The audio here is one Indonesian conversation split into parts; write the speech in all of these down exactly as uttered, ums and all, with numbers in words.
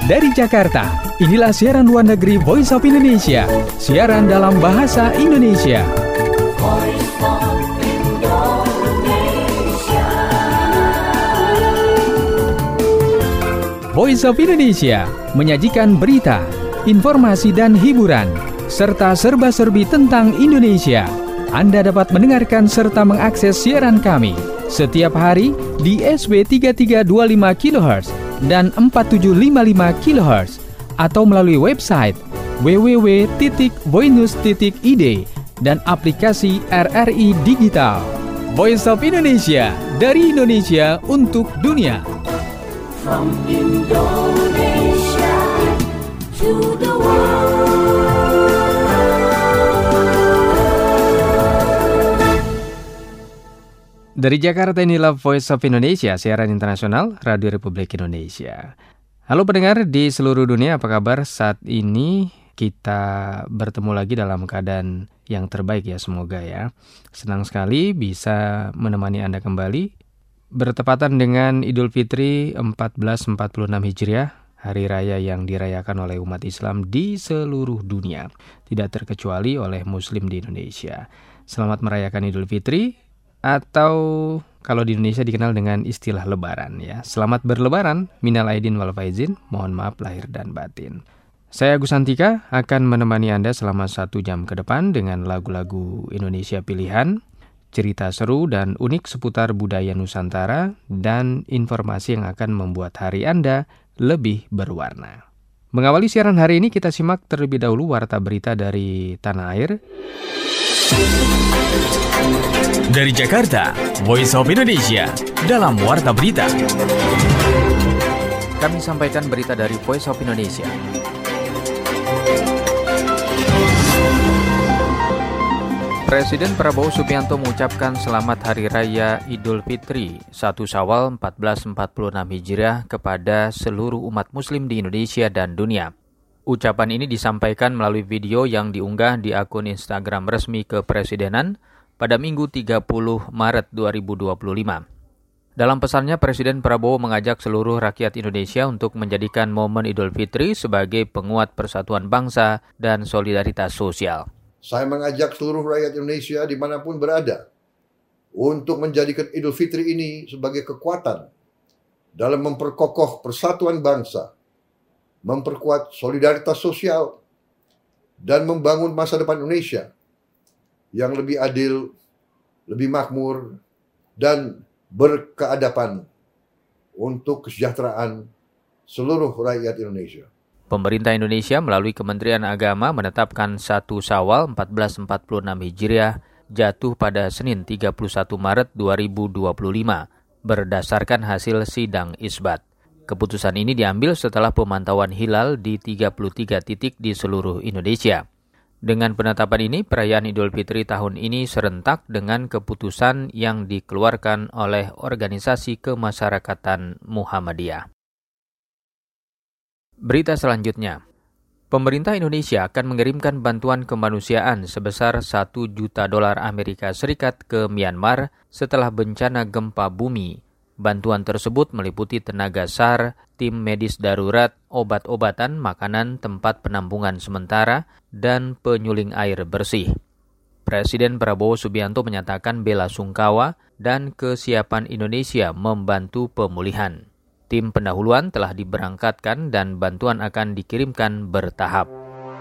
Dari Jakarta, inilah siaran luar negeri Voice of Indonesia. Siaran dalam bahasa Indonesia. Voice of Indonesia. Voice of Indonesia menyajikan berita, informasi dan hiburan, serta serba-serbi tentang Indonesia. Anda dapat mendengarkan serta mengakses siaran kami setiap hari di S B tiga tiga dua lima kilohertz dan empat tujuh lima lima kilohertz atau melalui website w w w titik voinews titik i d dan aplikasi R R I Digital. Voice of Indonesia, dari Indonesia untuk dunia. From Indonesia to the world. Dari Jakarta, inilah Voice of Indonesia, siaran internasional Radio Republik Indonesia. Halo pendengar di seluruh dunia, apa kabar? Saat ini kita bertemu lagi dalam keadaan yang terbaik ya, semoga ya. Senang sekali bisa menemani Anda kembali. Bertepatan dengan Idul Fitri seribu empat ratus empat puluh enam Hijriah, hari raya yang dirayakan oleh umat Islam di seluruh dunia, tidak terkecuali oleh Muslim di Indonesia. Selamat merayakan Idul Fitri, atau kalau di Indonesia dikenal dengan istilah Lebaran ya. Selamat berlebaran, minal aidin wal faizin, mohon maaf lahir dan batin. Saya Agus Santika akan menemani Anda selama satu jam ke depan dengan lagu-lagu Indonesia pilihan, cerita seru dan unik seputar budaya Nusantara, dan informasi yang akan membuat hari Anda lebih berwarna. Mengawali siaran hari ini, kita simak terlebih dahulu warta berita dari tanah air. Dari Jakarta, Voice of Indonesia dalam Warta Berita. Kami sampaikan berita dari Voice of Indonesia. Presiden Prabowo Subianto mengucapkan selamat Hari Raya Idul Fitri satu Syawal seribu empat ratus empat puluh enam Hijriah kepada seluruh umat Muslim di Indonesia dan dunia. Ucapan ini disampaikan melalui video yang diunggah di akun Instagram resmi Kepresidenan pada Minggu tiga puluh Maret dua ribu dua puluh lima. Dalam pesannya, Presiden Prabowo mengajak seluruh rakyat Indonesia untuk menjadikan momen Idul Fitri sebagai penguat persatuan bangsa dan solidaritas sosial. Saya mengajak seluruh rakyat Indonesia dimanapun berada untuk menjadikan Idul Fitri ini sebagai kekuatan dalam memperkokoh persatuan bangsa, memperkuat solidaritas sosial, dan membangun masa depan Indonesia yang lebih adil, lebih makmur, dan berkeadapan untuk kesejahteraan seluruh rakyat Indonesia. Pemerintah Indonesia melalui Kementerian Agama menetapkan satu Syawal seribu empat ratus empat puluh enam Hijriah jatuh pada Senin tiga puluh satu Maret dua ribu dua puluh lima berdasarkan hasil sidang isbat. Keputusan ini diambil setelah pemantauan hilal di tiga puluh tiga titik di seluruh Indonesia. Dengan penetapan ini, perayaan Idul Fitri tahun ini serentak dengan keputusan yang dikeluarkan oleh Organisasi Kemasyarakatan Muhammadiyah. Berita selanjutnya, pemerintah Indonesia akan mengirimkan bantuan kemanusiaan sebesar satu juta dolar Amerika Serikat ke Myanmar setelah bencana gempa bumi. Bantuan tersebut meliputi tenaga S A R, tim medis darurat, obat-obatan, makanan, tempat penampungan sementara, dan penyuling air bersih. Presiden Prabowo Subianto menyatakan bela sungkawa dan kesiapan Indonesia membantu pemulihan. Tim pendahuluan telah diberangkatkan dan bantuan akan dikirimkan bertahap.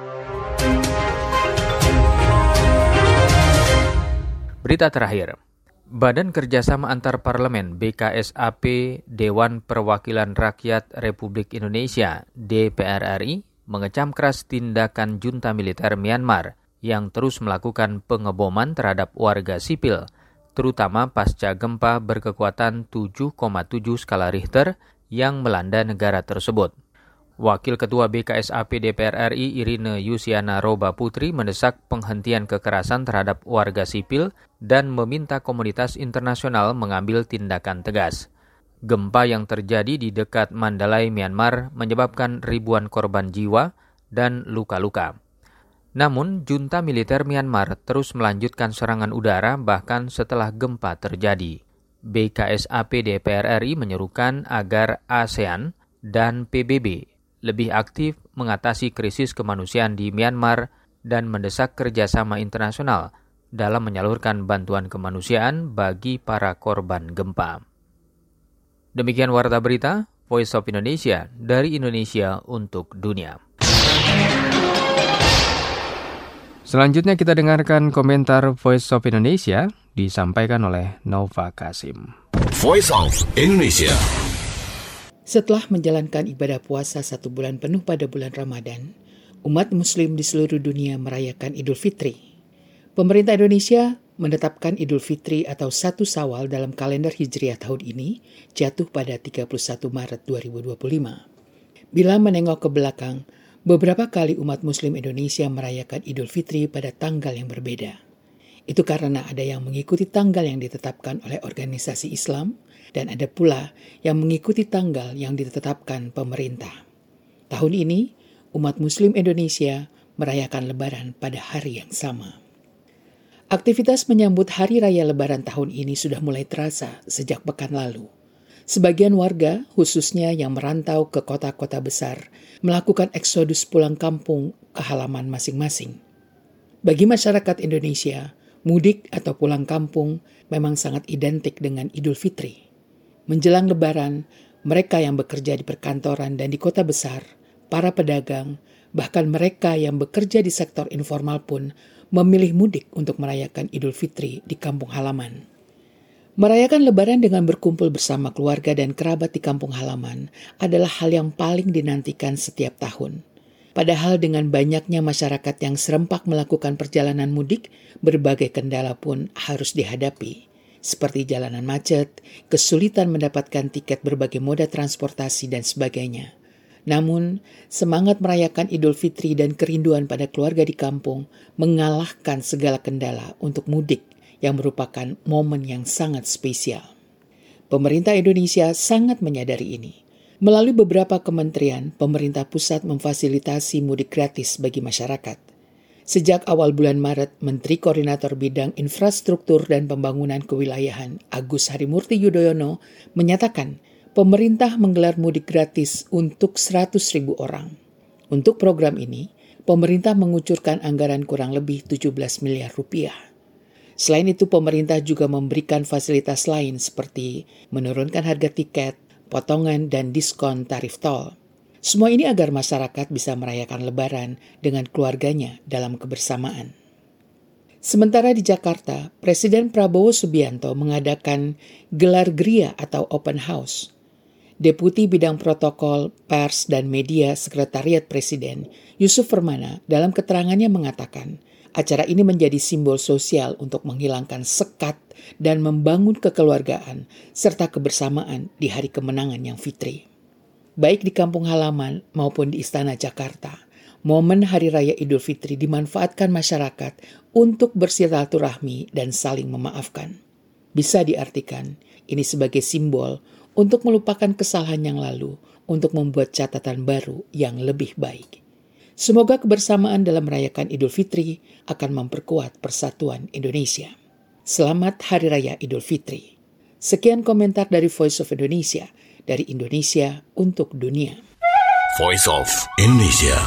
Berita terakhir. Badan Kerjasama Antar Parlemen B K S A P Dewan Perwakilan Rakyat Republik Indonesia D P R R I mengecam keras tindakan junta militer Myanmar yang terus melakukan pengeboman terhadap warga sipil, terutama pasca gempa berkekuatan tujuh koma tujuh skala Richter yang melanda negara tersebut. Wakil Ketua B K S A P D P R R I Irine Yusiana Roba Putri mendesak penghentian kekerasan terhadap warga sipil dan meminta komunitas internasional mengambil tindakan tegas. Gempa yang terjadi di dekat Mandalay, Myanmar menyebabkan ribuan korban jiwa dan luka-luka. Namun, junta militer Myanmar terus melanjutkan serangan udara bahkan setelah gempa terjadi. B K S A P D P R R I menyerukan agar ASEAN dan P B B lebih aktif mengatasi krisis kemanusiaan di Myanmar dan mendesak kerjasama internasional dalam menyalurkan bantuan kemanusiaan bagi para korban gempa. Demikian Warta Berita, Voice of Indonesia dari Indonesia untuk dunia. Selanjutnya kita dengarkan komentar Voice of Indonesia disampaikan oleh Nova Kasim. Voice of Indonesia. Setelah menjalankan ibadah puasa satu bulan penuh pada bulan Ramadan, umat Muslim di seluruh dunia merayakan Idul Fitri. Pemerintah Indonesia menetapkan Idul Fitri atau satu Syawal dalam kalender Hijriah tahun ini jatuh pada tiga puluh satu Maret dua ribu dua puluh lima. Bila menengok ke belakang, beberapa kali umat Muslim Indonesia merayakan Idul Fitri pada tanggal yang berbeda. Itu karena ada yang mengikuti tanggal yang ditetapkan oleh organisasi Islam dan ada pula yang mengikuti tanggal yang ditetapkan pemerintah. Tahun ini, umat Muslim Indonesia merayakan Lebaran pada hari yang sama. Aktivitas menyambut Hari Raya Lebaran tahun ini sudah mulai terasa sejak pekan lalu. Sebagian warga, khususnya yang merantau ke kota-kota besar, melakukan eksodus pulang kampung ke halaman masing-masing. Bagi masyarakat Indonesia, mudik atau pulang kampung memang sangat identik dengan Idul Fitri. Menjelang Lebaran, mereka yang bekerja di perkantoran dan di kota besar, para pedagang, bahkan mereka yang bekerja di sektor informal pun memilih mudik untuk merayakan Idul Fitri di kampung halaman. Merayakan Lebaran dengan berkumpul bersama keluarga dan kerabat di kampung halaman adalah hal yang paling dinantikan setiap tahun. Padahal dengan banyaknya masyarakat yang serempak melakukan perjalanan mudik, berbagai kendala pun harus dihadapi, seperti jalanan macet, kesulitan mendapatkan tiket berbagai moda transportasi, dan sebagainya. Namun, semangat merayakan Idul Fitri dan kerinduan pada keluarga di kampung mengalahkan segala kendala untuk mudik yang merupakan momen yang sangat spesial. Pemerintah Indonesia sangat menyadari ini. Melalui beberapa kementerian, pemerintah pusat memfasilitasi mudik gratis bagi masyarakat. Sejak awal bulan Maret, Menteri Koordinator Bidang Infrastruktur dan Pembangunan Kewilayahan Agus Harimurti Yudhoyono menyatakan pemerintah menggelar mudik gratis untuk seratus ribu orang. Untuk program ini, pemerintah mengucurkan anggaran kurang lebih tujuh belas miliar rupiah. Selain itu, pemerintah juga memberikan fasilitas lain seperti menurunkan harga tiket, potongan, dan diskon tarif tol. Semua ini agar masyarakat bisa merayakan Lebaran dengan keluarganya dalam kebersamaan. Sementara di Jakarta, Presiden Prabowo Subianto mengadakan gelar Gria atau Open House. Deputi Bidang Protokol, Pers, dan Media Sekretariat Presiden, Yusuf Permana, dalam keterangannya mengatakan, acara ini menjadi simbol sosial untuk menghilangkan sekat dan membangun kekeluargaan serta kebersamaan di hari kemenangan yang fitri. Baik di kampung halaman maupun di Istana Jakarta, momen Hari Raya Idul Fitri dimanfaatkan masyarakat untuk bersilaturahmi dan saling memaafkan. Bisa diartikan, ini sebagai simbol untuk melupakan kesalahan yang lalu, untuk membuat catatan baru yang lebih baik. Semoga kebersamaan dalam merayakan Idul Fitri akan memperkuat persatuan Indonesia. Selamat Hari Raya Idul Fitri. Sekian komentar dari Voice of Indonesia, dari Indonesia untuk dunia. Voice of Indonesia.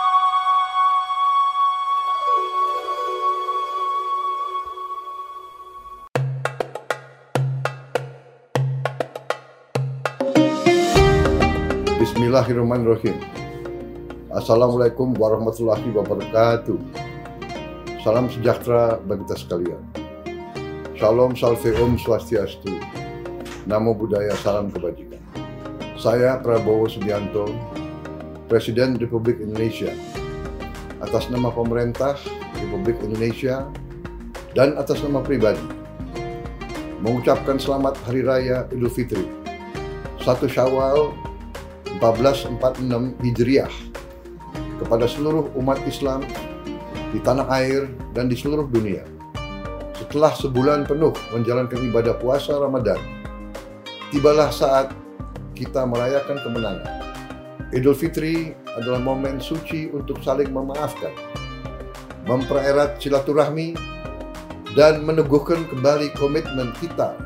Bismillahirrahmanirrahim. Assalamualaikum warahmatullahi wabarakatuh. Salam sejahtera bagi kita sekalian. Shalom, salve, om, swastiastu. Namo Buddhaya, salam kebajikan. Saya Prabowo Subianto, Presiden Republik Indonesia. Atas nama pemerintah Republik Indonesia dan atas nama pribadi, mengucapkan selamat Hari Raya Idul Fitri satu Syawal seribu empat ratus empat puluh enam Hijriah kepada seluruh umat Islam di tanah air dan di seluruh dunia. Setelah sebulan penuh menjalankan ibadah puasa Ramadan, tibalah saat kita merayakan kemenangan. Idul Fitri adalah momen suci untuk saling memaafkan, mempererat silaturahmi, dan meneguhkan kembali komitmen kita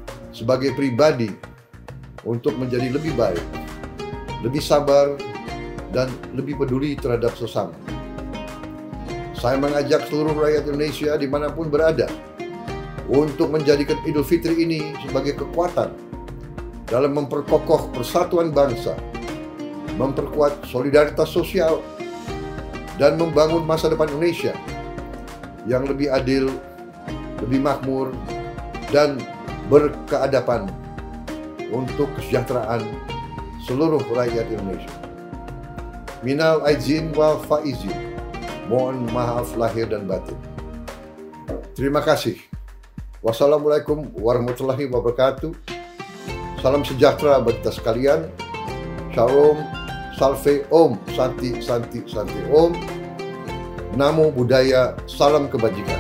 sebagai pribadi untuk menjadi lebih baik, lebih sabar, dan lebih peduli terhadap sesama. Saya mengajak seluruh rakyat Indonesia dimanapun berada untuk menjadikan Idul Fitri ini sebagai kekuatan dalam memperkokoh persatuan bangsa, memperkuat solidaritas sosial, dan membangun masa depan Indonesia yang lebih adil, lebih makmur, dan berkeadaban untuk kesejahteraan seluruh rakyat Indonesia. Minal aizin wal faizin. Mohon maaf lahir dan batin. Terima kasih. Wassalamualaikum warahmatullahi wabarakatuh. Salam sejahtera bagi kita sekalian. Shalom, salve om, santi, santi, santi om. Namo Buddhaya, salam kebajikan.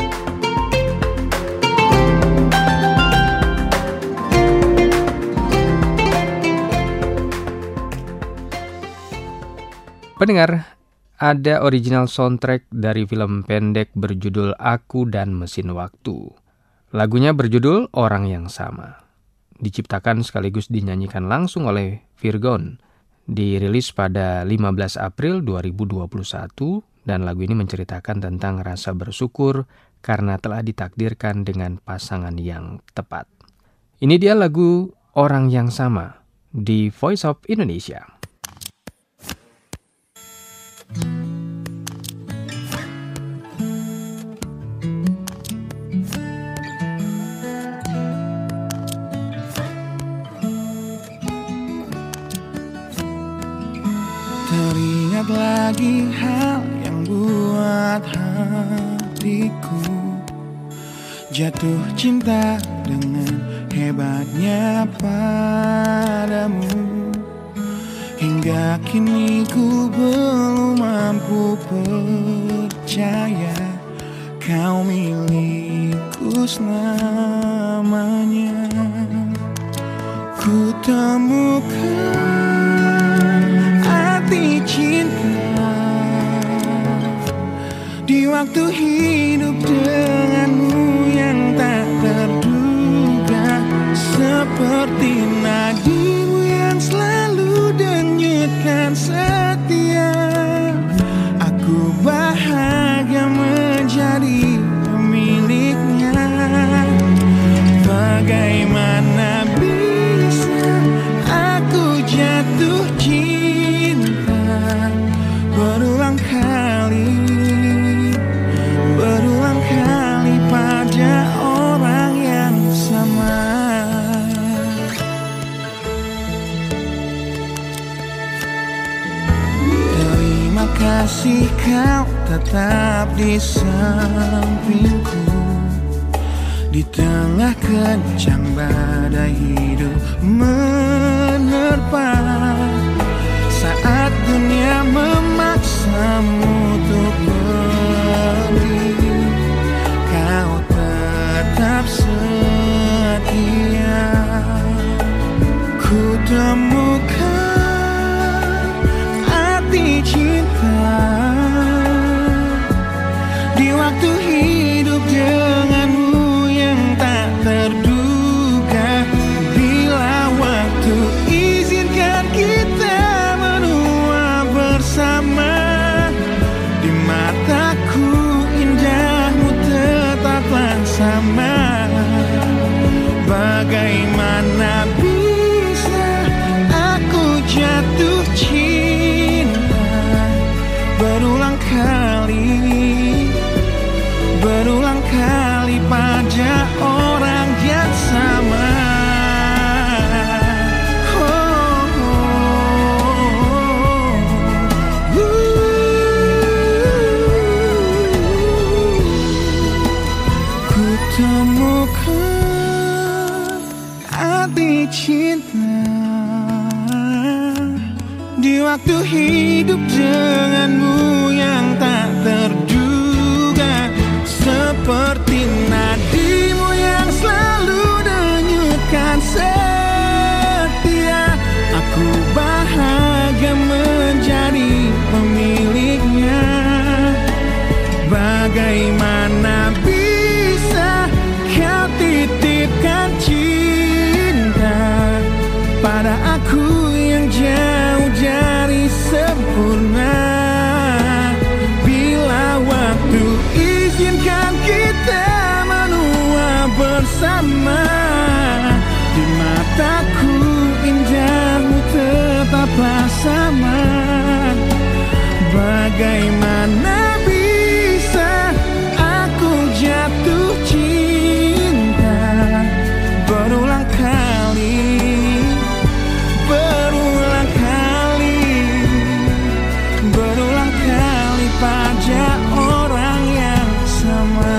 Pendengar, ada original soundtrack dari film pendek berjudul Aku dan Mesin Waktu. Lagunya berjudul Orang yang Sama. Diciptakan sekaligus dinyanyikan langsung oleh Virgon. Dirilis pada lima belas April dua ribu dua puluh satu dan lagu ini menceritakan tentang rasa bersyukur karena telah ditakdirkan dengan pasangan yang tepat. Ini dia lagu Orang yang Sama di Voice of Indonesia. Teringat lagi hal yang buat hatiku jatuh cinta dengan hebatnya padamu. Hingga kini ku belum mampu percaya kau milikku selamanya. Ku temukan arti cinta di waktu hidup denganmu yang tak terduga, seperti nadimu yang selalu denyutkan setia. Aku bahagia menjadi pemiliknya. Bagaimana bisa aku jatuh cinta berulang kali, berulang kali pada orang yang sama. Terima kasih kau tetap di sampingku di tengah kencang badai hidup menerpa. Saat dunia memaksamu untuk pergi, kau tetap setia. Ku temukan arti cinta di waktu hidup denganmu yang tak terduga. Bila waktu izinkan kita menua bersama, di mataku indahmu tetaplah sama. Bagaimana bisa aku jatuh cinta berulang kali, berulang kali pada orang yang sama. Temukan arti cinta di waktu hidup denganmu yang tak terduga, seperti nadimu yang selalu denyutkan setia. Aku bahagia menjadi pemiliknya. Bagaimana bisa kau titipkan cinta pada aku yang jauh dari sebelah. bersama. Di mataku indahmu tetaplah sama. Bagaimana bisa aku jatuh cinta berulang kali, berulang kali, berulang kali pada orang yang sama.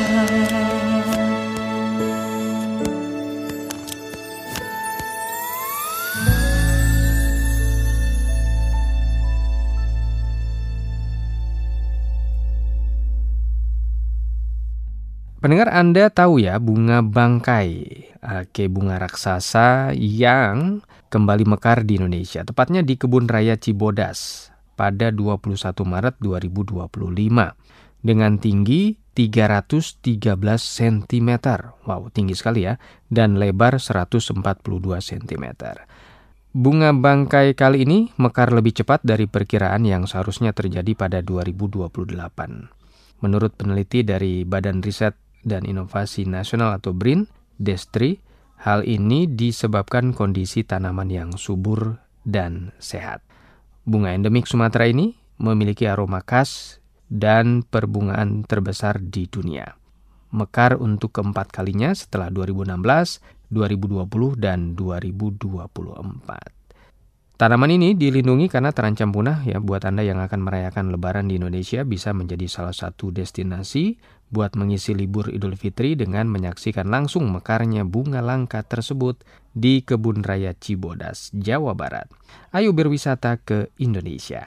Pendengar, Anda tahu ya bunga bangkai, ake bunga raksasa yang kembali mekar di Indonesia, tepatnya di Kebun Raya Cibodas pada dua puluh satu Maret dua ribu dua puluh lima dengan tinggi tiga ratus tiga belas sentimeter. Wow, tinggi sekali ya, dan lebar seratus empat puluh dua sentimeter. Bunga bangkai kali ini mekar lebih cepat dari perkiraan yang seharusnya terjadi pada dua ribu dua puluh delapan. Menurut peneliti dari Badan Riset dan Inovasi Nasional atau B R I N, Destri, hal ini disebabkan kondisi tanaman yang subur dan sehat. Bunga endemik Sumatera ini memiliki aroma khas dan perbungaan terbesar di dunia. Mekar untuk keempat kalinya setelah dua ribu enam belas, dua ribu dua puluh, dan dua ribu dua puluh empat. Tanaman ini dilindungi karena terancam punah ya. Buat Anda yang akan merayakan Lebaran di Indonesia bisa menjadi salah satu destinasi buat mengisi libur Idul Fitri dengan menyaksikan langsung mekarnya bunga langka tersebut di Kebun Raya Cibodas, Jawa Barat. Ayo berwisata ke Indonesia.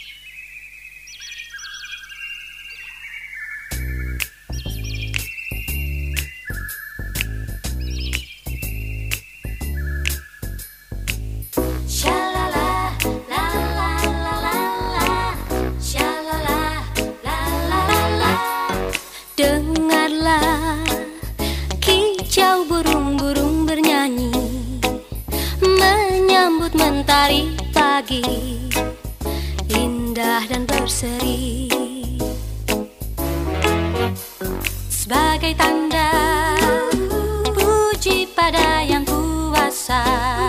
Dengarlah kicau burung-burung bernyanyi, menyambut mentari pagi, indah dan berseri. Sebagai tanda puji pada yang kuasa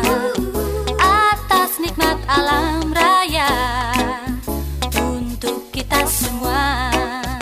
atas nikmat alam raya untuk kita semua.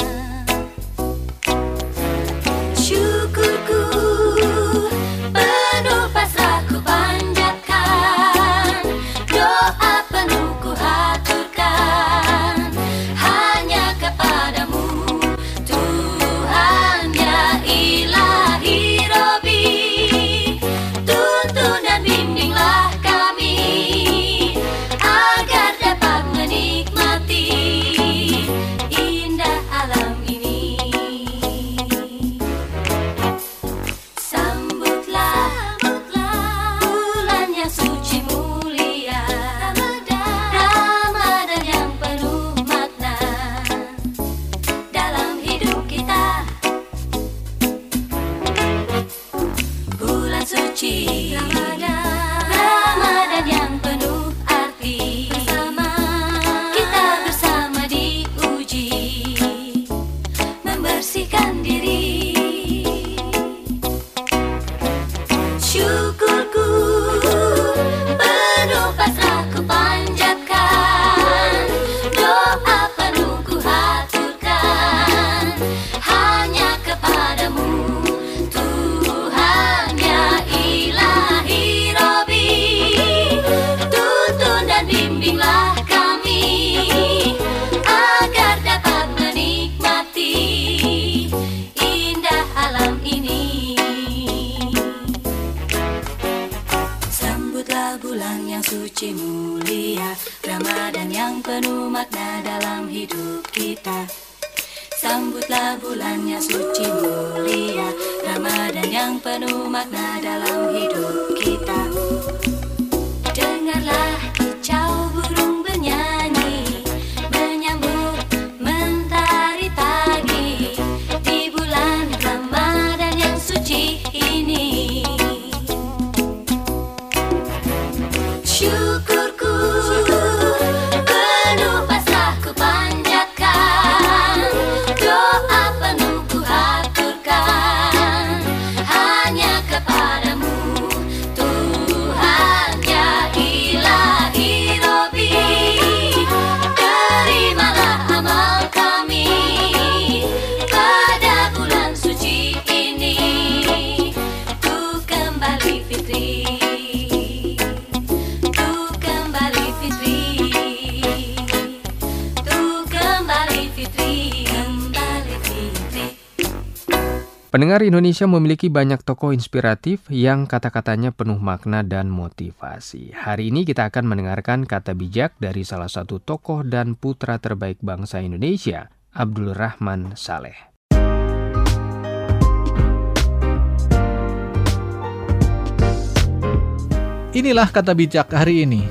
suci mulia, Ramadan yang penuh makna dalam hidup kita. Sambutlah bulannya suci mulia, Ramadan yang penuh makna dalam hidup kita. Dengarlah kicau burung bernyanyi, menyambut mentari pagi di bulan Ramadan yang suci ini. Syukurku penuh pasrah ku panjatkan, doa penuh ku haturkan, hanya Pendengar, Indonesia memiliki banyak tokoh inspiratif yang kata-katanya penuh makna dan motivasi. Hari ini kita akan mendengarkan kata bijak dari salah satu tokoh dan putra terbaik bangsa Indonesia, Abdul Rahman Saleh. Inilah kata bijak hari ini.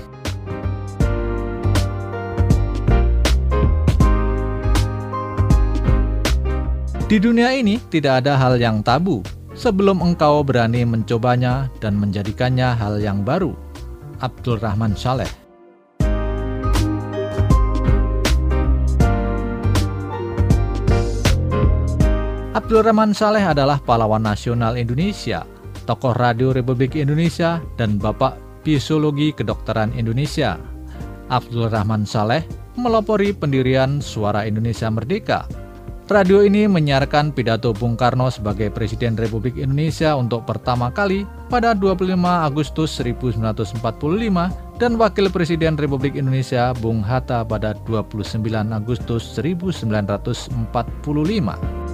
Di dunia ini tidak ada hal yang tabu sebelum engkau berani mencobanya dan menjadikannya hal yang baru. Abdul Rahman Saleh. Abdul Rahman Saleh adalah pahlawan nasional Indonesia, tokoh radio Republik Indonesia, dan bapak fisiologi kedokteran Indonesia. Abdul Rahman Saleh melopori pendirian Suara Indonesia Merdeka. Radio ini menyiarkan pidato Bung Karno sebagai Presiden Republik Indonesia untuk pertama kali pada dua puluh lima Agustus seribu sembilan ratus empat puluh lima dan Wakil Presiden Republik Indonesia Bung Hatta pada dua puluh sembilan Agustus seribu sembilan ratus empat puluh lima.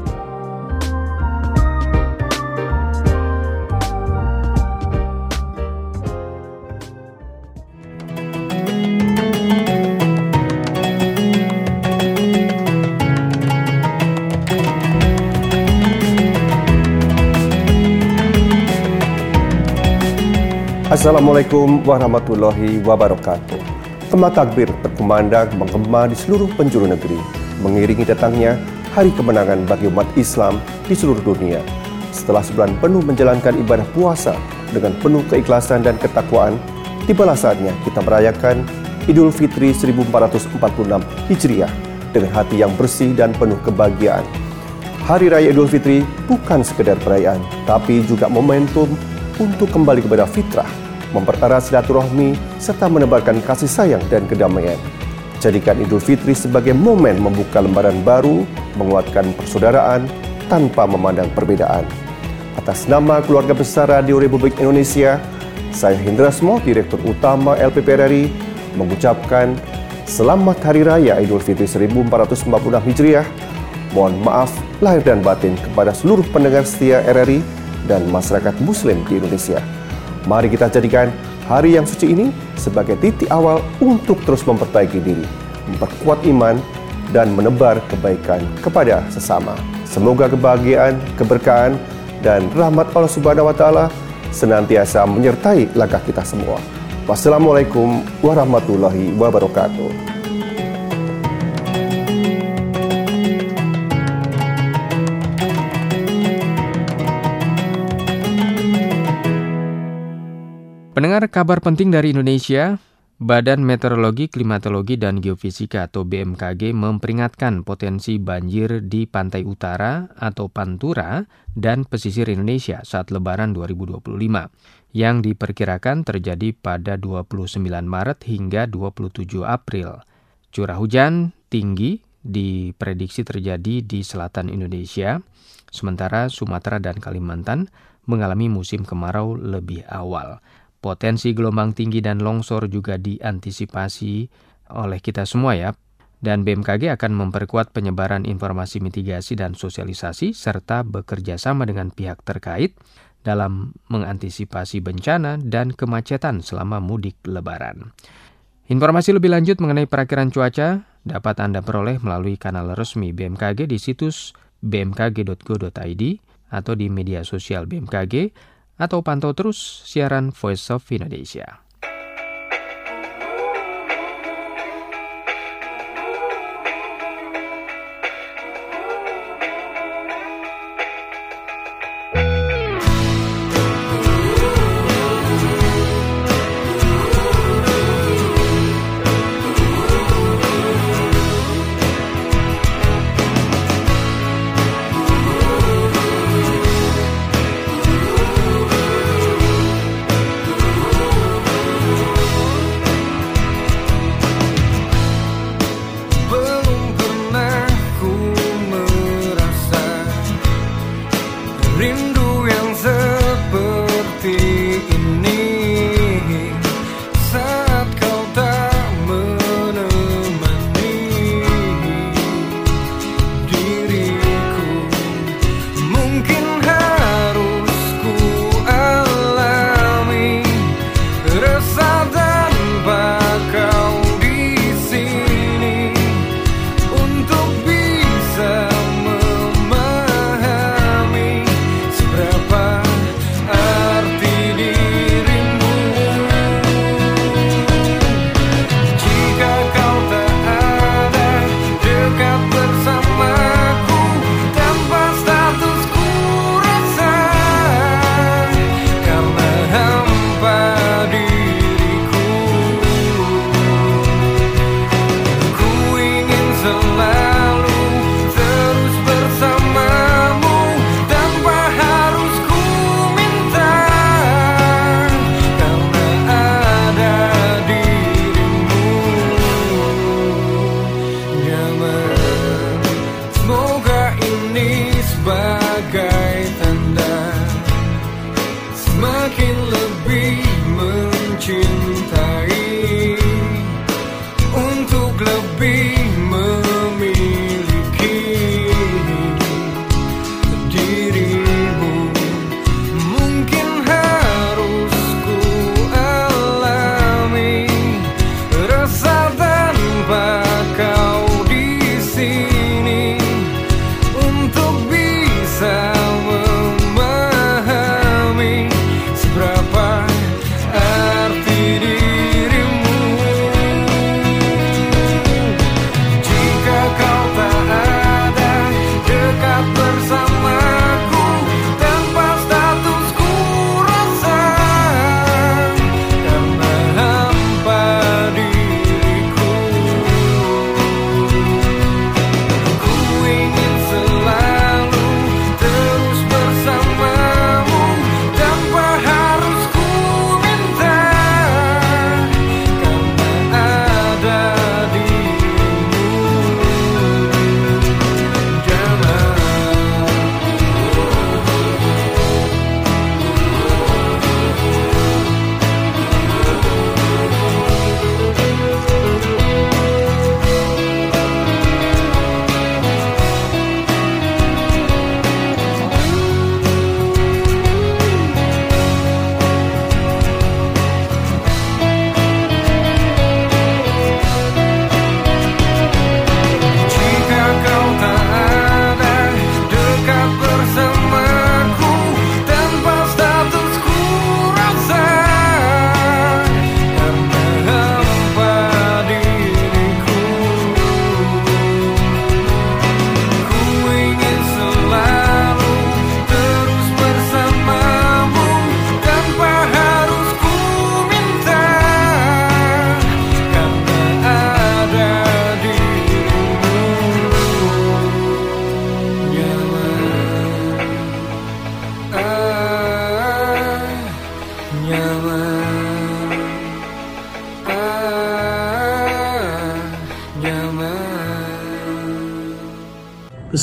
Assalamualaikum warahmatullahi wabarakatuh. Gema takbir berkumandang menggema di seluruh penjuru negeri, mengiringi datangnya hari kemenangan bagi umat Islam di seluruh dunia. Setelah sebulan penuh menjalankan ibadah puasa dengan penuh keikhlasan dan ketakwaan, tibalah saatnya kita merayakan Idul Fitri seribu empat ratus empat puluh enam Hijriah dengan hati yang bersih dan penuh kebahagiaan. Hari Raya Idul Fitri bukan sekedar perayaan, tapi juga momentum untuk kembali kepada fitrah, mempererat silaturahmi, serta menebarkan kasih sayang dan kedamaian. Jadikan Idul Fitri sebagai momen membuka lembaran baru, menguatkan persaudaraan tanpa memandang perbedaan. Atas nama keluarga besar Radio Republik Indonesia, saya Hindrasmo, Direktur Utama L P P R R I, mengucapkan Selamat Hari Raya Idul Fitri seribu empat ratus empat puluh enam Hijriah. Mohon maaf lahir dan batin kepada seluruh pendengar setia R R I dan masyarakat Muslim di Indonesia. Mari kita jadikan hari yang suci ini sebagai titik awal untuk terus memperbaiki diri, memperkuat iman, dan menebar kebaikan kepada sesama. Semoga kebahagiaan, keberkahan, dan rahmat Allah Subhanahu wa Ta'ala senantiasa menyertai langkah kita semua. Wassalamualaikum warahmatullahi wabarakatuh. Pendengar, kabar penting dari Indonesia, Badan Meteorologi, Klimatologi, dan Geofisika atau B M K G memperingatkan potensi banjir di pantai utara atau Pantura dan pesisir Indonesia saat Lebaran dua ribu dua puluh lima yang diperkirakan terjadi pada dua puluh sembilan Maret hingga dua puluh tujuh April. Curah hujan tinggi diprediksi terjadi di selatan Indonesia, sementara Sumatera dan Kalimantan mengalami musim kemarau lebih awal. Potensi gelombang tinggi dan longsor juga diantisipasi oleh kita semua ya. Dan B M K G akan memperkuat penyebaran informasi mitigasi dan sosialisasi serta bekerja sama dengan pihak terkait dalam mengantisipasi bencana dan kemacetan selama mudik Lebaran. Informasi lebih lanjut mengenai perakiran cuaca dapat Anda peroleh melalui kanal resmi B M K G di situs b m k g dot go dot i d atau di media sosial B M K G, atau pantau terus siaran Voice of Indonesia. Mungkin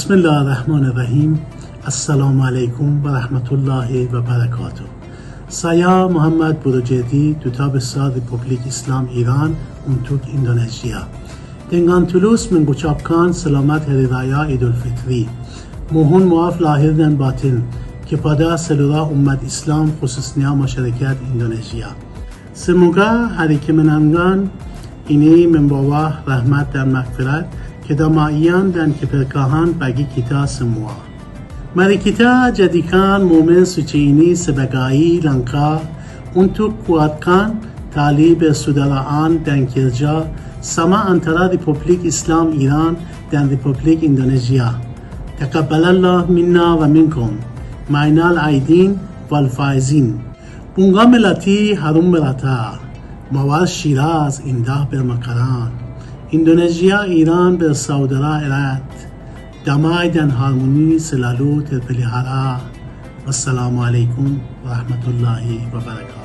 Bismillahirrahmanirrahim. Assalamualaikum warahmatullahi wabarakatuh. Saya Muhammad Burujedi, Duta Besar Republik Islam Iran untuk Indonesia. Dengan tulus mengucapkan selamat Hari Raya Idul Fitri. Mohon maaf lahir dan batin kepada seluruh umat Islam khususnya masyarakat Indonesia. Semoga hari kemenangan ini membawa rahmat dan maghfirat, kedamaian dan keberkahan bagi kita semua. Mari kita jadikan momen suci ini sebagai langkah untuk kuatkan tali persaudaraan dan kerja sama antara Republik Islam Iran dan Republik Indonesia. Taqabbalallah minna wa minkum. Ma'inal aidin wal faizin. Bunga melati harum merata. Mawar Shiraz indah bermakaran. Indonesia Iran bersaudara erat. Damai dan harmoni selalu terpelihara. Wassalamualaikum warahmatullahi wabarakatuh.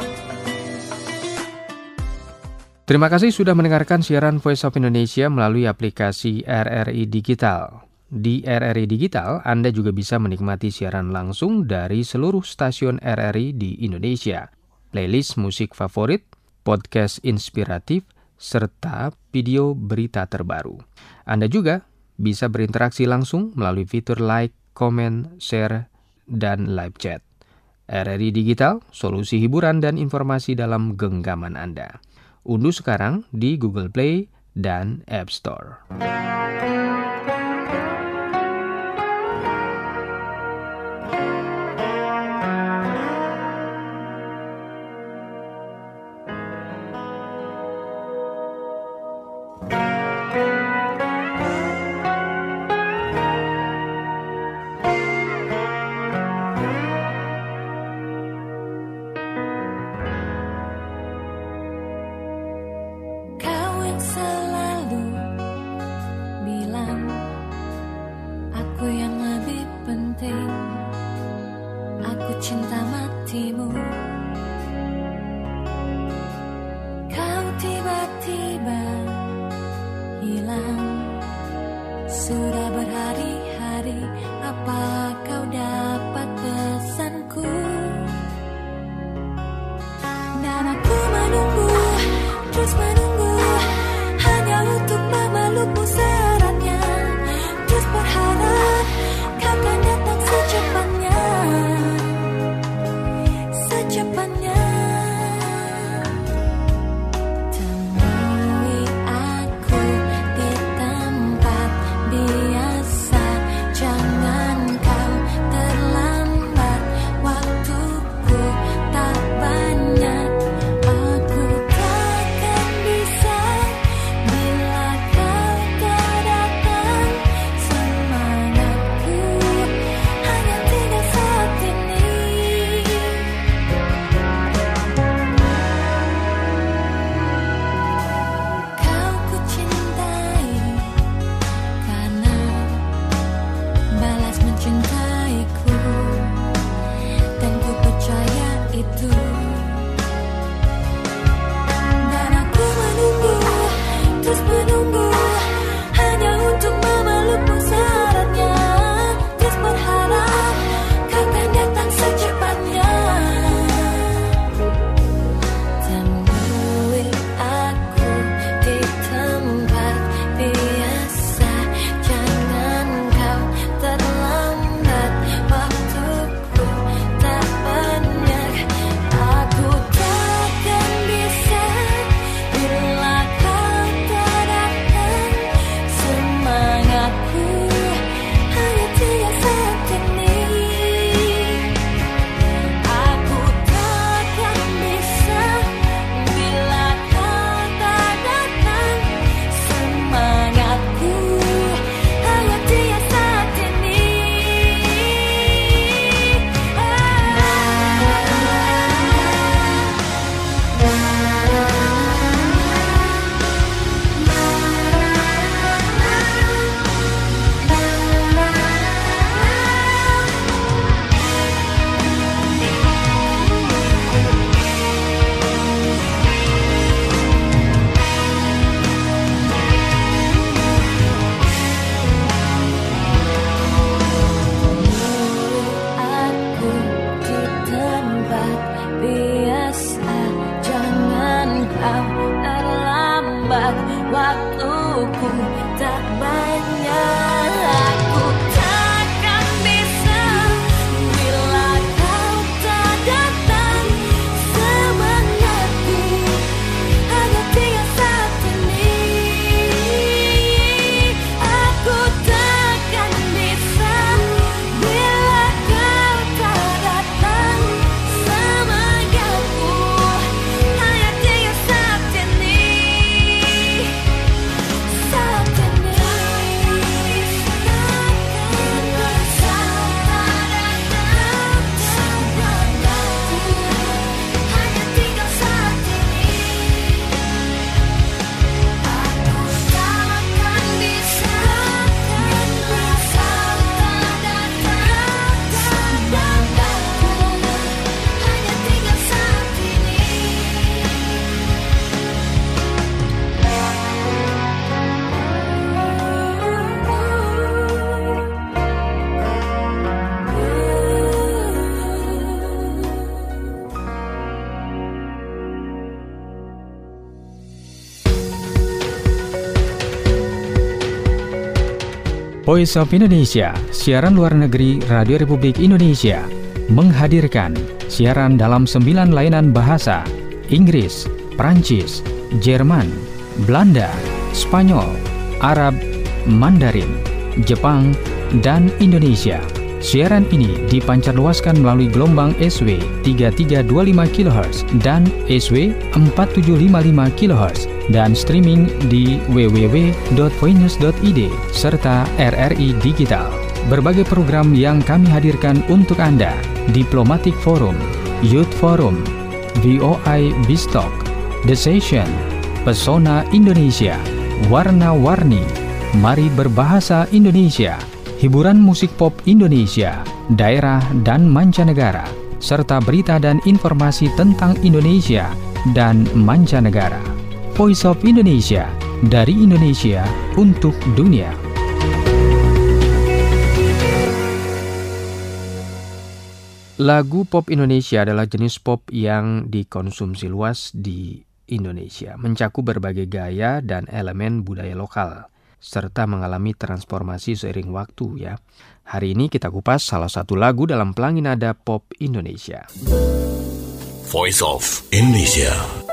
Terima kasih sudah mendengarkan siaran Voice of Indonesia melalui aplikasi R R I Digital. Di R R I Digital, Anda juga bisa menikmati siaran langsung dari seluruh stasiun R R I di Indonesia, playlist musik favorit, podcast inspiratif, serta video berita terbaru. Anda juga bisa berinteraksi langsung melalui fitur like, comment, share, dan live chat. R R I Digital, solusi hiburan dan informasi dalam genggaman Anda. Unduh sekarang di Google Play dan App Store. Sudah berhari-hari, apa kau dapat pesanku? Dan aku menunggu, terus menunggu, hanya untuk memelukmu seratnya. Terus berharap kau akan datang secepatnya, secepatnya. Voice of Indonesia, siaran luar negeri Radio Republik Indonesia, menghadirkan siaran dalam sembilan layanan bahasa: Inggris, Prancis, Jerman, Belanda, Spanyol, Arab, Mandarin, Jepang, dan Indonesia. Siaran ini dipancarluaskan melalui gelombang S W tiga tiga dua lima kilohertz dan S W empat tujuh lima lima kilohertz dan streaming di w w w dot voinews dot i d serta R R I Digital. Berbagai program yang kami hadirkan untuk Anda: Diplomatic Forum, Youth Forum, V O I Bistalk, The Session, Pesona Indonesia, Warna-Warni, Mari Berbahasa Indonesia, hiburan musik pop Indonesia, daerah dan mancanegara, serta berita dan informasi tentang Indonesia dan mancanegara. Voice of Indonesia, dari Indonesia untuk dunia. Lagu pop Indonesia adalah jenis pop yang dikonsumsi luas di Indonesia, mencakup berbagai gaya dan elemen budaya lokal, serta mengalami transformasi seiring waktu ya. Hari ini kita kupas salah satu lagu dalam pelangi nada pop Indonesia. Voice of Indonesia.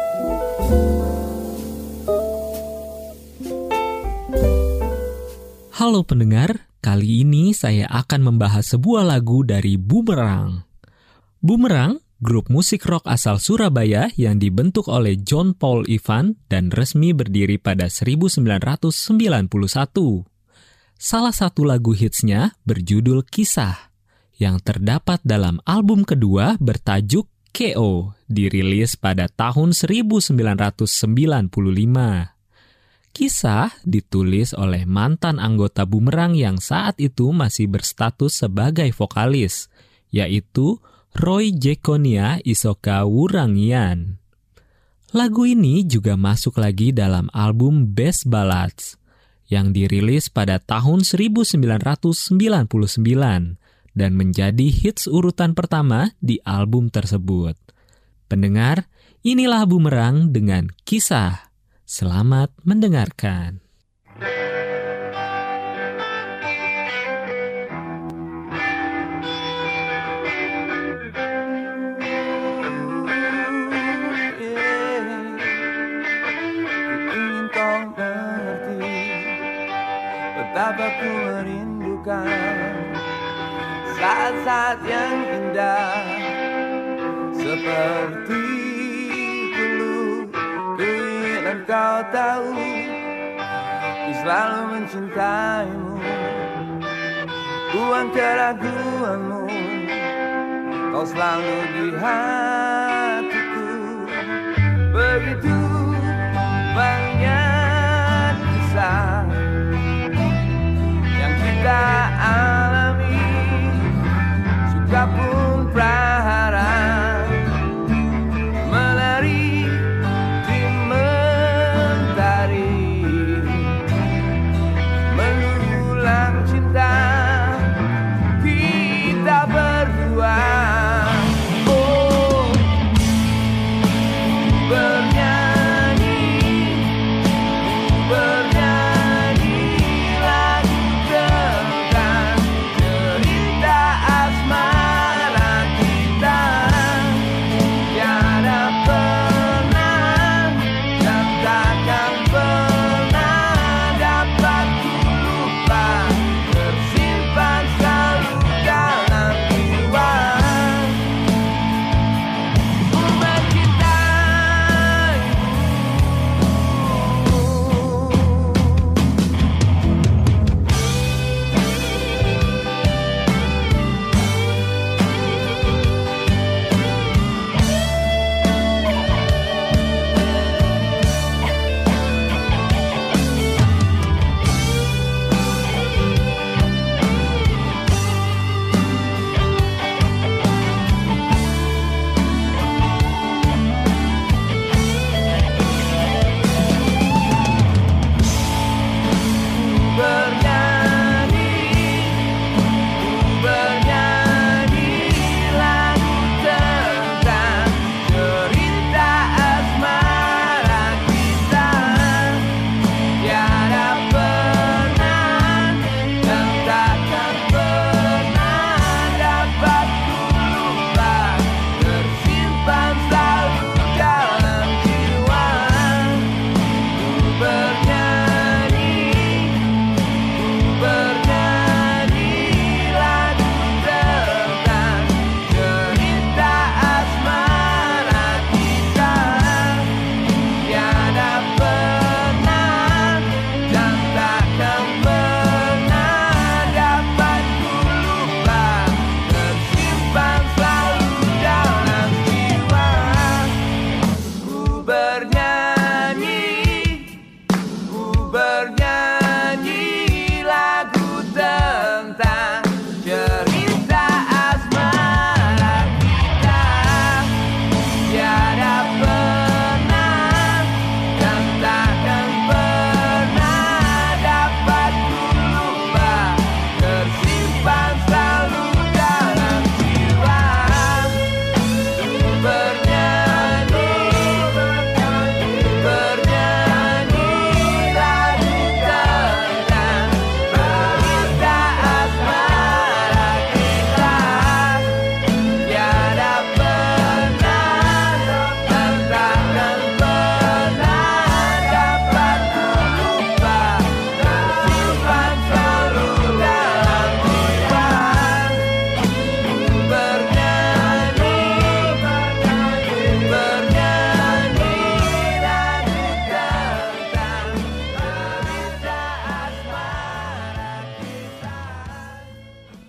Halo pendengar, kali ini saya akan membahas sebuah lagu dari Bumerang. Bumerang, grup musik rock asal Surabaya yang dibentuk oleh John Paul Ivan dan resmi berdiri pada seribu sembilan ratus sembilan puluh satu. Salah satu lagu hitsnya berjudul Kisah, yang terdapat dalam album kedua bertajuk K O, dirilis pada tahun seribu sembilan ratus sembilan puluh lima. Kisah ditulis oleh mantan anggota Bumerang yang saat itu masih berstatus sebagai vokalis, yaitu Roy Jekonia Isoka Wurangian. Lagu ini juga masuk lagi dalam album Best Ballads yang dirilis pada tahun seribu sembilan ratus sembilan puluh sembilan dan menjadi hits urutan pertama di album tersebut. Pendengar, inilah Bumerang dengan Kisah. Selamat mendengarkan. Betapa ku merindukan saat-saat yang indah seperti dulu. Ku ingin kau tahu, ku selalu mencintaimu. Buang keraguanmu, kau selalu di hatiku. Begitu banyak kisah kita alami, suka pun prahara, menari di mentari, mengulang cinta kita berdua. Oh, bernyanyi, bernyanyi lagu cerita asmara.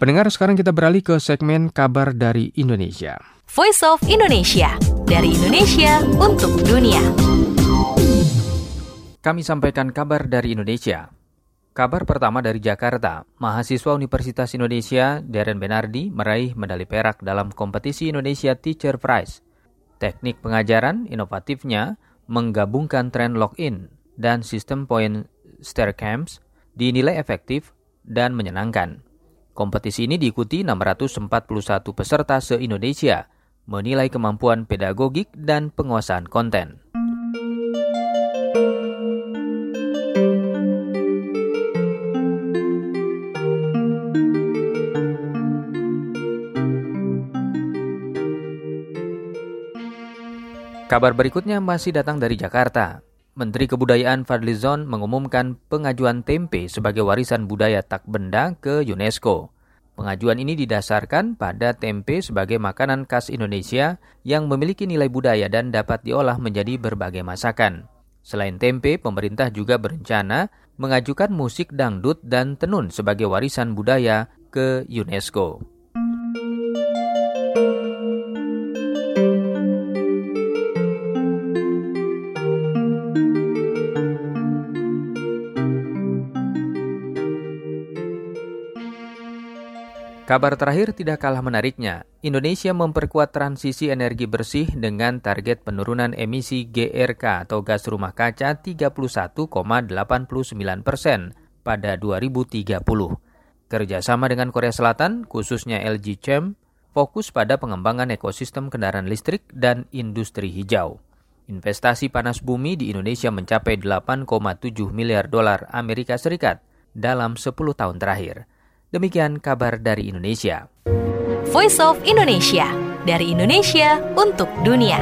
Pendengar, sekarang kita beralih ke segmen kabar dari Indonesia. Voice of Indonesia, dari Indonesia untuk dunia. Kami sampaikan kabar dari Indonesia. Kabar pertama dari Jakarta, mahasiswa Universitas Indonesia Darren Benardi meraih medali perak dalam kompetisi Indonesia Teacher Prize. Teknik pengajaran inovatifnya menggabungkan tren login dan sistem point stair camps dinilai efektif dan menyenangkan. Kompetisi ini diikuti enam ratus empat puluh satu peserta se-Indonesia, menilai kemampuan pedagogik dan penguasaan konten. Kabar berikutnya masih datang dari Jakarta. Menteri Kebudayaan Fadlizon mengumumkan pengajuan tempe sebagai warisan budaya tak benda ke UNESCO. Pengajuan ini didasarkan pada tempe sebagai makanan khas Indonesia yang memiliki nilai budaya dan dapat diolah menjadi berbagai masakan. Selain tempe, pemerintah juga berencana mengajukan musik dangdut dan tenun sebagai warisan budaya ke UNESCO. Kabar terakhir tidak kalah menariknya. Indonesia memperkuat transisi energi bersih dengan target penurunan emisi G R K atau gas rumah kaca tiga puluh satu koma delapan sembilan persen pada dua ribu tiga puluh. Kerjasama dengan Korea Selatan, khususnya L G Chem, fokus pada pengembangan ekosistem kendaraan listrik dan industri hijau. Investasi panas bumi di Indonesia mencapai delapan koma tujuh miliar dolar Amerika Serikat dalam sepuluh tahun terakhir. Demikian kabar dari Indonesia. Voice of Indonesia, dari Indonesia untuk dunia.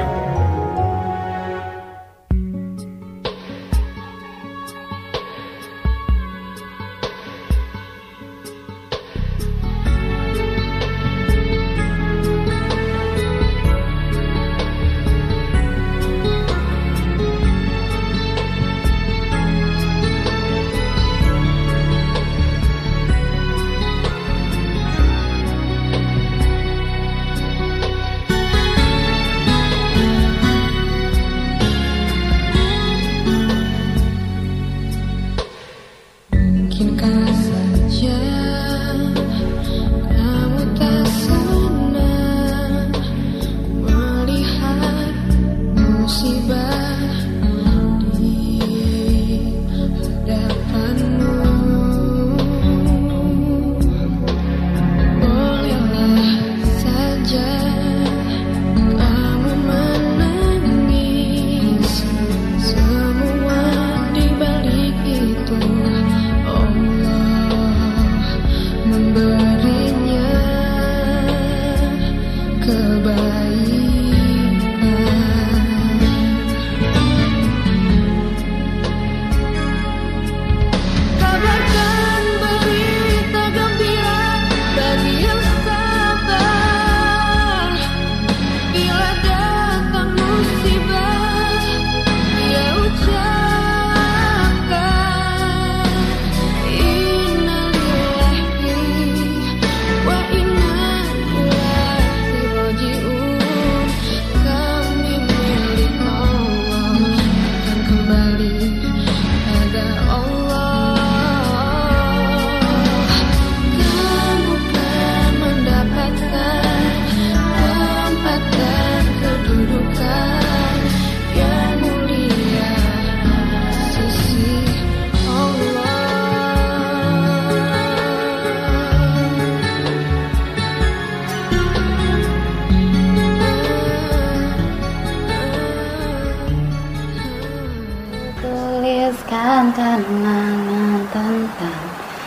Kenangan tentang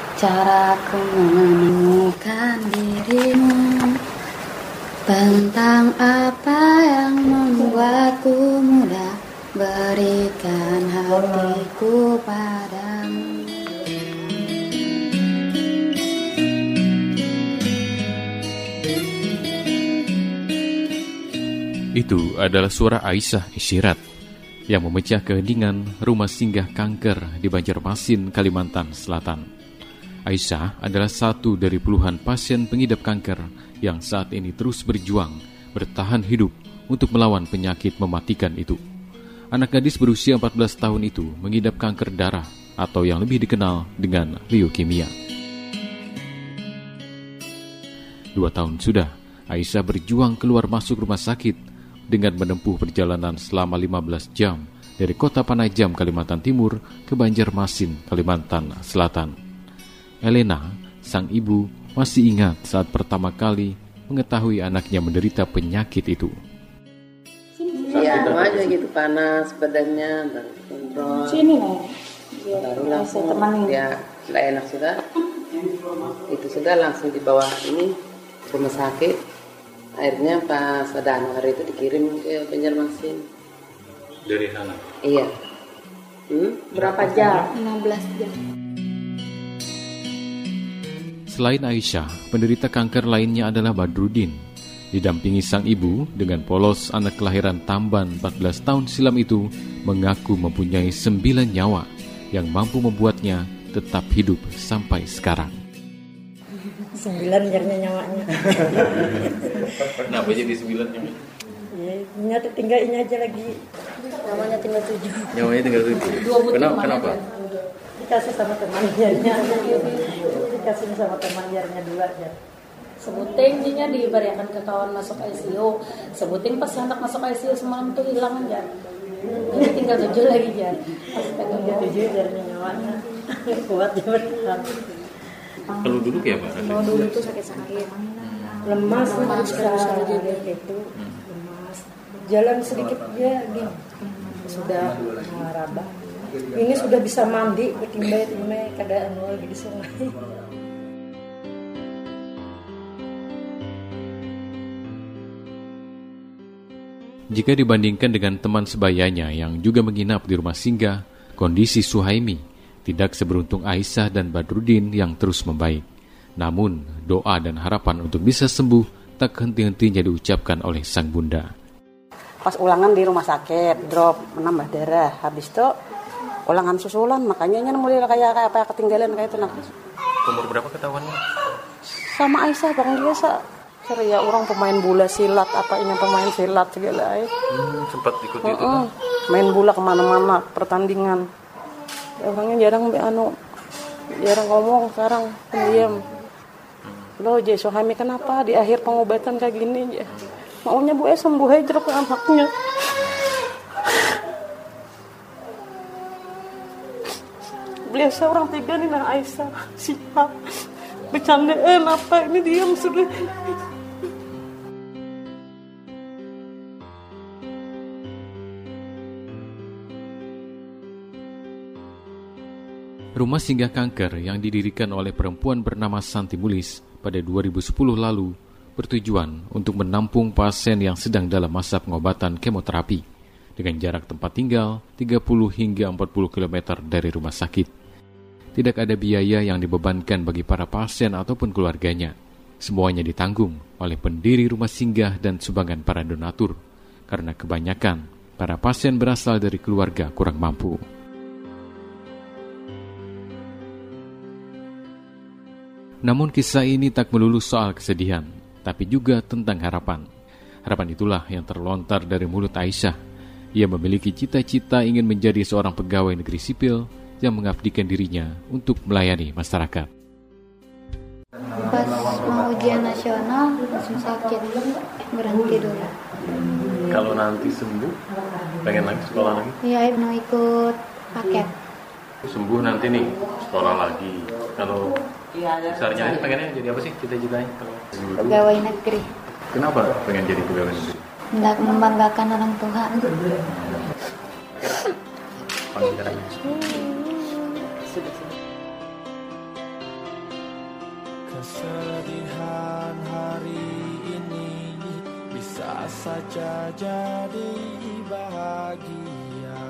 caraku menemukan dirimu, tentang apa yang membuatku mudah berikan hatiku padamu. Itu adalah suara Aisyah Isyirat yang memecah keheningan rumah singgah kanker di Banjarmasin, Kalimantan Selatan. Aisyah adalah satu dari puluhan pasien pengidap kanker yang saat ini terus berjuang, bertahan hidup untuk melawan penyakit mematikan itu. Anak gadis berusia empat belas tahun itu mengidap kanker darah atau yang lebih dikenal dengan leukemia. Dua tahun sudah, Aisyah berjuang keluar masuk rumah sakit dengan menempuh perjalanan selama lima belas jam dari kota Panajam, Kalimantan Timur ke Banjarmasin, Kalimantan Selatan. Elena, sang ibu, masih ingat saat pertama kali mengetahui anaknya menderita penyakit itu. Iya, aja gitu panas badannya, dan kontrol. Sini nih. Baru langsung dia tidak enak sudah. Itu sudah langsung dibawa ini rumah sakit. Akhirnya pas ada hari itu dikirim ke Banjarmasin. Dari sana? Iya. Hmm? Berapa jam? enam belas jam. Selain Aisyah, penderita kanker lainnya adalah Badrudin. Didampingi sang ibu dengan polos, anak kelahiran Tamban empat belas tahun silam itu mengaku mempunyai sembilan nyawa yang mampu membuatnya tetap hidup sampai sekarang. Sembilan jarnya nyawanya. Kenapa jadi sembilan nyawa? Ya, nyata tinggal ini aja lagi. Nyawanya tinggal tujuh. Nyawanya tinggal tujuh. Kenapa? Kenapa? Dikasih sama teman jarnya. Dikasih sama teman jarnya dua aja. Sebutin jinya diberikan ke kawan masuk I C U. Sebutin pas anak masuk I C U semalam tuh hilang aja. Jadi tinggal tujuh lagi ya. Tinggal tujuh jarnya nyawanya. Kuat dia bertahan. Kalau dulu kayak apa? Kalau dulu tuh sakit-sakit, lemas, lemas itu, lemas. Jalan sedikit aja gini, sudah meraba. Ini sudah bisa mandi, bertimbai-timbai keadaan lagi di sungai. Jika dibandingkan dengan teman sebayanya yang juga menginap di rumah singgah, kondisi Suhaimi tidak seberuntung Aisyah dan Badrudin yang terus membaik. Namun, doa dan harapan untuk bisa sembuh tak henti-hentinya diucapkan oleh sang bunda. Pas ulangan di rumah sakit, drop, menambah darah. Habis itu, ulangan susulan, makanya mulai kayak kayak apa ketinggalan kayak itu. Nah. Umur berapa ketahuannya? Sama Aisyah, barang biasa. Ya orang pemain bola silat, apa ini pemain silat segala. Hmm, sempat ikut uh-uh. itu kan? Main bola kemana-mana, pertandingan. Ya, orangnya jarang anu, jarang ngomong sekarang, pendiam. Loh, Jay Suhaimi kenapa di akhir pengobatan kayak gini? Ya. Maunya Bu eh sembuh aja ke anaknya. Biasa orang tega nih nah Aisyah, siapa? Bercandaan apa ini diam sudah. Rumah singgah kanker yang didirikan oleh perempuan bernama Santi Mulis pada dua ribu sepuluh lalu bertujuan untuk menampung pasien yang sedang dalam masa pengobatan kemoterapi dengan jarak tempat tinggal tiga puluh hingga empat puluh kilometer dari rumah sakit. Tidak ada biaya yang dibebankan bagi para pasien ataupun keluarganya. Semuanya ditanggung oleh pendiri rumah singgah dan sumbangan para donatur karena kebanyakan para pasien berasal dari keluarga kurang mampu. Namun kisah ini tak melulu soal kesedihan, tapi juga tentang harapan. Harapan itulah yang terlontar dari mulut Aisyah. Ia memiliki cita-cita ingin menjadi seorang pegawai negeri sipil yang mengabdikan dirinya untuk melayani masyarakat. Pas mau ujian nasional langsung sakit, berhenti dulu. Kalau nanti sembuh, pengen lagi sekolah lagi? Iya, mau ikut paket. Sembuh nanti nih, sekolah lagi. Kalau besarnya ini pengennya jadi apa sih cita-citanya? Pegawai negeri. Kenapa pengen jadi pegawai negeri? Hendak membanggakan orang tua. Kesedihan hari ini bisa saja jadi bahagia.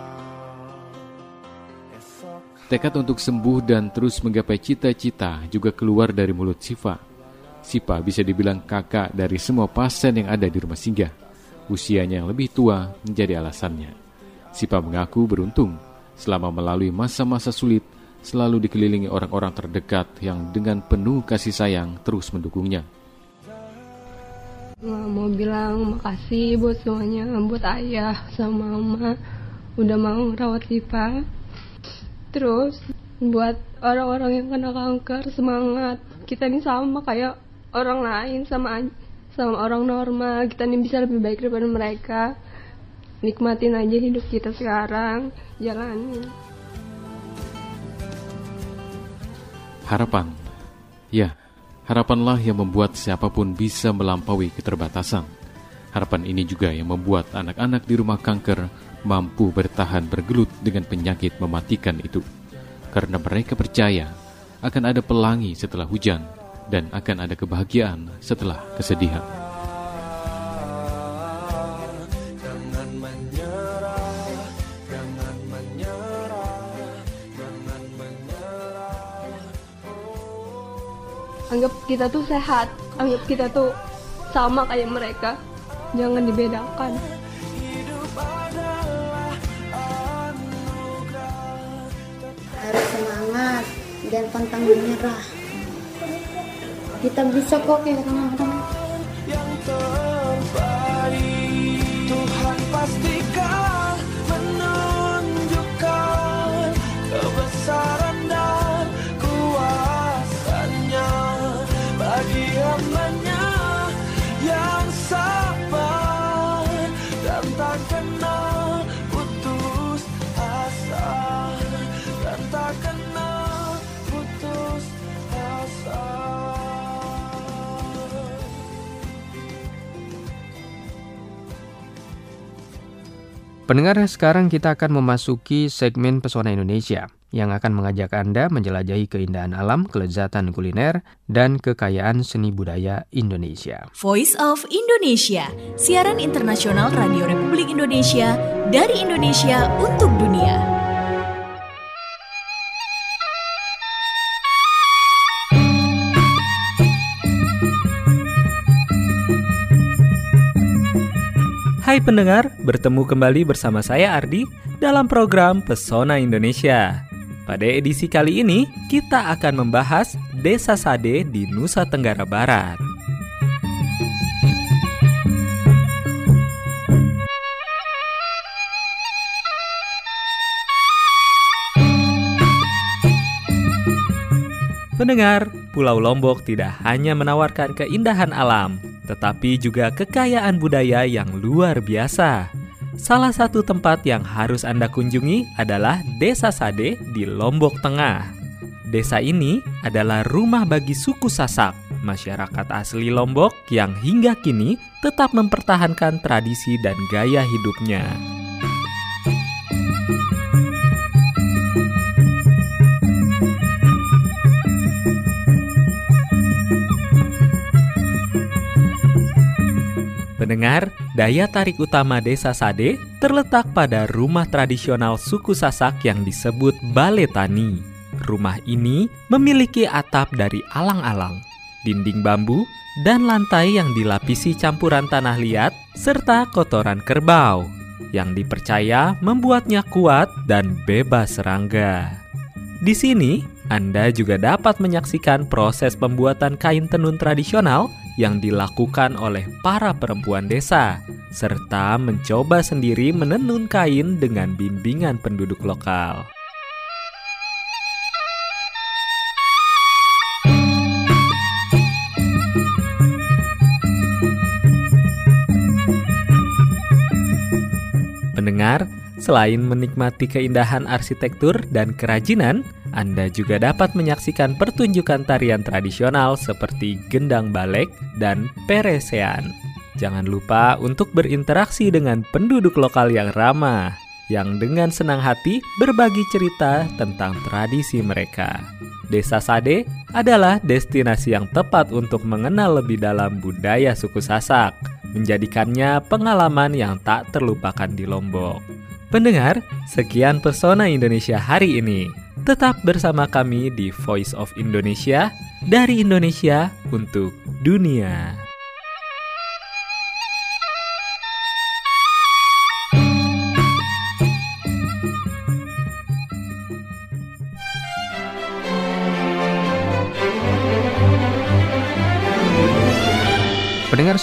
Tekad untuk sembuh dan terus menggapai cita-cita juga keluar dari mulut Sifa. Sifa bisa dibilang kakak dari semua pasien yang ada di rumah singgah. Usianya yang lebih tua menjadi alasannya. Sifa mengaku beruntung selama melalui masa-masa sulit, selalu dikelilingi orang-orang terdekat yang dengan penuh kasih sayang terus mendukungnya. Mau bilang makasih buat semuanya, buat ayah sama mama udah mau rawat Siva. Terus buat orang-orang yang kena kanker, semangat. Kita ini sama kayak orang lain, sama sama orang normal. Kita ini bisa lebih baik daripada mereka. Nikmatin aja hidup kita sekarang, jalanin. Harapan. Ya, harapanlah yang membuat siapapun bisa melampaui keterbatasan. Harapan ini juga yang membuat anak-anak di rumah kanker mampu bertahan bergelut dengan penyakit mematikan itu. Karena mereka percaya akan ada pelangi setelah hujan dan akan ada kebahagiaan setelah kesedihan. Anggap kita tuh sehat, anggap kita tuh sama kayak mereka, jangan dibedakan. Harus semangat dan pantang menyerah. Kita bisa kok kayak orang-orang. Yang terbaik Tuhan pastikan menunjukkan kebesaran dan kuasanya bagi hamba-Nya yang sabar dan tak kenal putus asa, dan tak kenal putus asa. Pendengar, sekarang kita akan memasuki segmen Pesona Indonesia yang akan mengajak Anda menjelajahi keindahan alam, kelezatan kuliner, dan kekayaan seni budaya Indonesia. Voice of Indonesia, siaran internasional Radio Republik Indonesia dari Indonesia untuk dunia. Hai pendengar, bertemu kembali bersama saya Ardi dalam program Pesona Indonesia. Pada edisi kali ini, kita akan membahas Desa Sade di Nusa Tenggara Barat. Pendengar, Pulau Lombok tidak hanya menawarkan keindahan alam, tetapi juga kekayaan budaya yang luar biasa. Salah satu tempat yang harus Anda kunjungi adalah Desa Sade di Lombok Tengah. Desa ini adalah rumah bagi suku Sasak, masyarakat asli Lombok yang hingga kini tetap mempertahankan tradisi dan gaya hidupnya. Pendengar, daya tarik utama Desa Sade terletak pada rumah tradisional suku Sasak yang disebut Balai Tani. Rumah ini memiliki atap dari alang-alang, dinding bambu, dan lantai yang dilapisi campuran tanah liat serta kotoran kerbau, yang dipercaya membuatnya kuat dan bebas serangga. Di sini, Anda juga dapat menyaksikan proses pembuatan kain tenun tradisional yang dilakukan oleh para perempuan desa, serta mencoba sendiri menenun kain dengan bimbingan penduduk lokal. Pendengar, selain menikmati keindahan arsitektur dan kerajinan, Anda juga dapat menyaksikan pertunjukan tarian tradisional seperti gendang balek dan peresean. Jangan lupa untuk berinteraksi dengan penduduk lokal yang ramah, yang dengan senang hati berbagi cerita tentang tradisi mereka. Desa Sade adalah destinasi yang tepat untuk mengenal lebih dalam budaya suku Sasak, menjadikannya pengalaman yang tak terlupakan di Lombok. Pendengar, sekian Pesona Indonesia hari ini. Tetap bersama kami di Voice of Indonesia, dari Indonesia untuk dunia.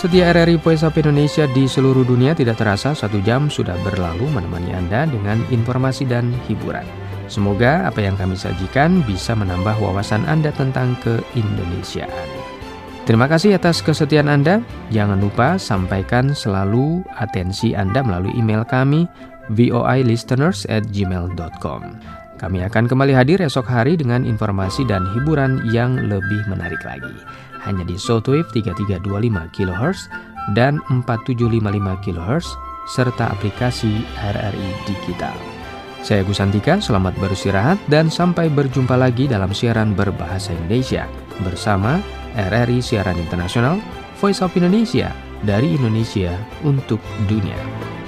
setia R R I Voice of Indonesia di seluruh dunia, tidak terasa satu jam sudah berlalu menemani Anda dengan informasi dan hiburan. Semoga apa yang kami sajikan bisa menambah wawasan Anda tentang keindonesiaan. Terima kasih atas kesetiaan Anda. Jangan lupa sampaikan selalu atensi Anda melalui email kami voilisteners at gmail dot com. Kami akan kembali hadir esok hari dengan informasi dan hiburan yang lebih menarik lagi. Hanya di shortwave tiga tiga dua lima kilohertz dan empat tujuh lima lima kilohertz serta aplikasi R R I Digital. Saya Gus Antika, selamat beristirahat dan sampai berjumpa lagi dalam siaran berbahasa Indonesia bersama R R I Siaran Internasional Voice of Indonesia, dari Indonesia untuk dunia.